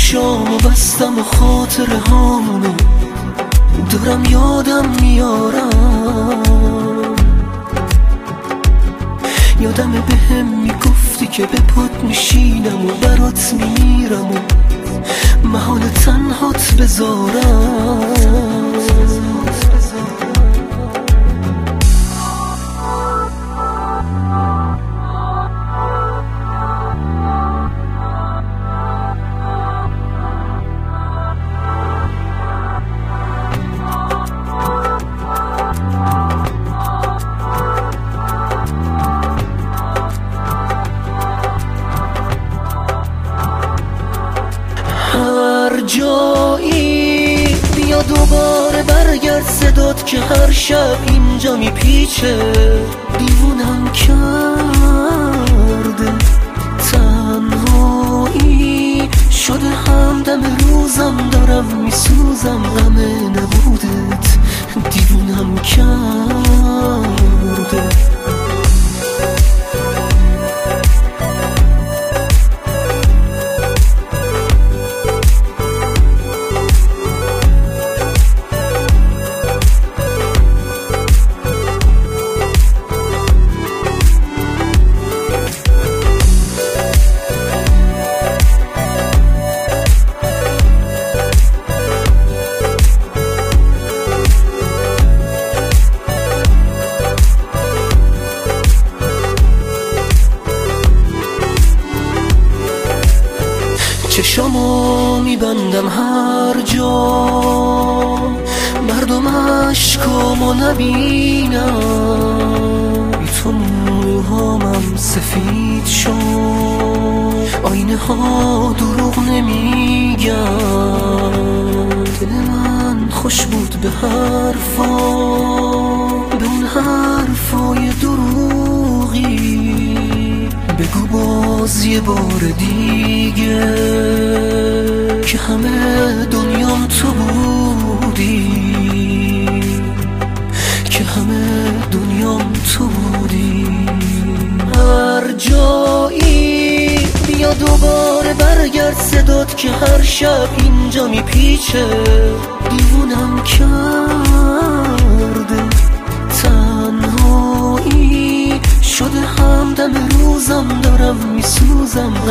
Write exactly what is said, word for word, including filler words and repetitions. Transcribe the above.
چشامو بستم و خاطر هامونو دارم یادم میارم. یادم به هم میگفتی که به پات میشینم و برات میمیرم و محال تنهات بذارم. هر جایی بیا دوباره برگرد صدات که هر شب اینجا میپیچه. دیوونم کرده تنهایی شده همدم روزم دارم میسوزم غم نبودت دیوونم کرده. چشامو میبندم هر جا مردم عشقامو نبینم. بی تو موهامم سفید شد آینه ها دروغ نمیگن. دل من خوش بود به حرفا به اون حرفای دروغی. بگو باز یه بار دیگه که همه دنیام تو بودی که همه دنیام تو بودی. هر جایی بیا دوباره برگرد صدات که هر شب اینجا میپیچه. دیوونم کرده تنهایی شده همدم روزم دارم میسوزم